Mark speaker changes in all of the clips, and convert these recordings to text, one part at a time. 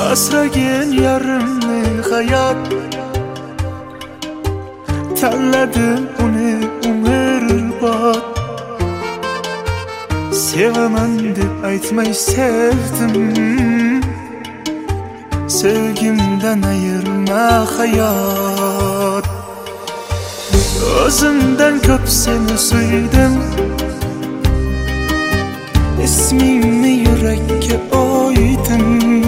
Speaker 1: asragan yarimni hayot, tanladim uni umrbod. Sevaman deb aytmay sevdim, sevgimdan ayirma hayot. O'zimdan ko'p seni suydim, ismingni yurakka oydim.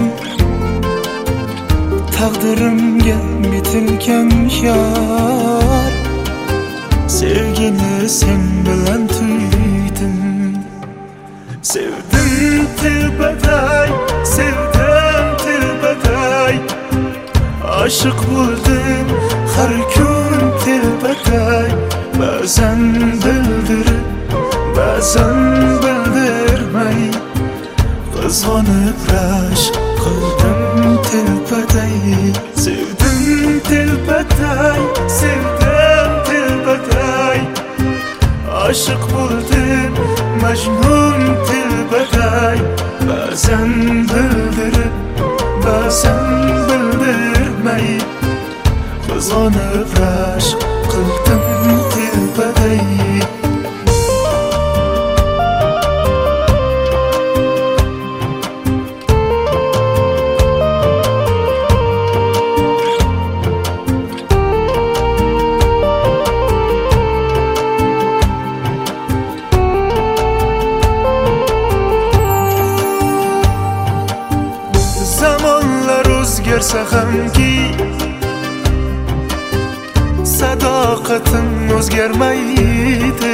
Speaker 1: Taqdirimga bitilgan yor, sevgini sen bilan tuydim. Sevdim telbatay, sevdim telbatay, aşık buldum har kun telbatay. Ba'zan bildirib, ba'zan bildirmay, qizg'onib rashk qildim telbatay. Sevdim telbatay, sevdim telbatay, aşık buldum majnun telbatay. Ba'zan bildirib, ba'zan bildirmay, qizg'onib rashk qildim telbatay. Zamonlar o'zgarsa hamki, sadoqatim o'zgarmaydi.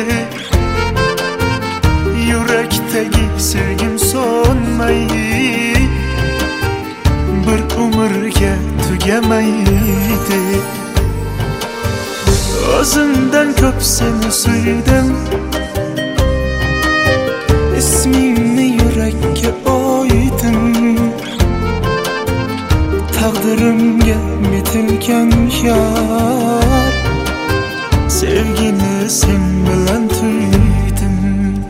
Speaker 1: Yurakdagi sevgim so'nmaydi, bir umrga tugamaydi. O'zimdan ko'p seni suydim, ismingni yurakka oydim. Taqdirimga bitilgan yor, sevgini sen bilan tuydim.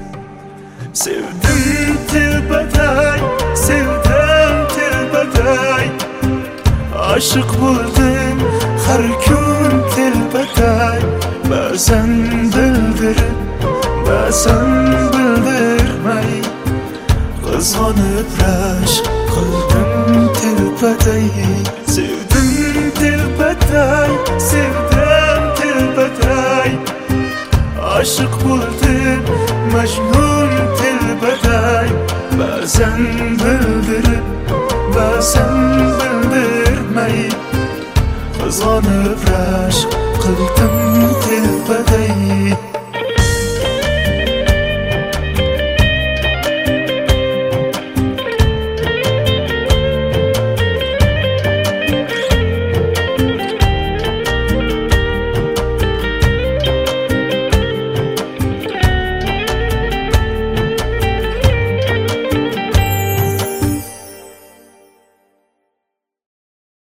Speaker 1: Sevdim telbatay, sevdim telbatay, aşık buldum har kun telbatay. Ba'zan bildirib, ba'zan bildirmay, qizg'onib rashk qildim telbatay. Sevdim telbatay, sevdim telbatay, aşık buldum majnun telbatay. Ba'zan bildirib, ba'zan bildirmay, qizg'onib rashk qildim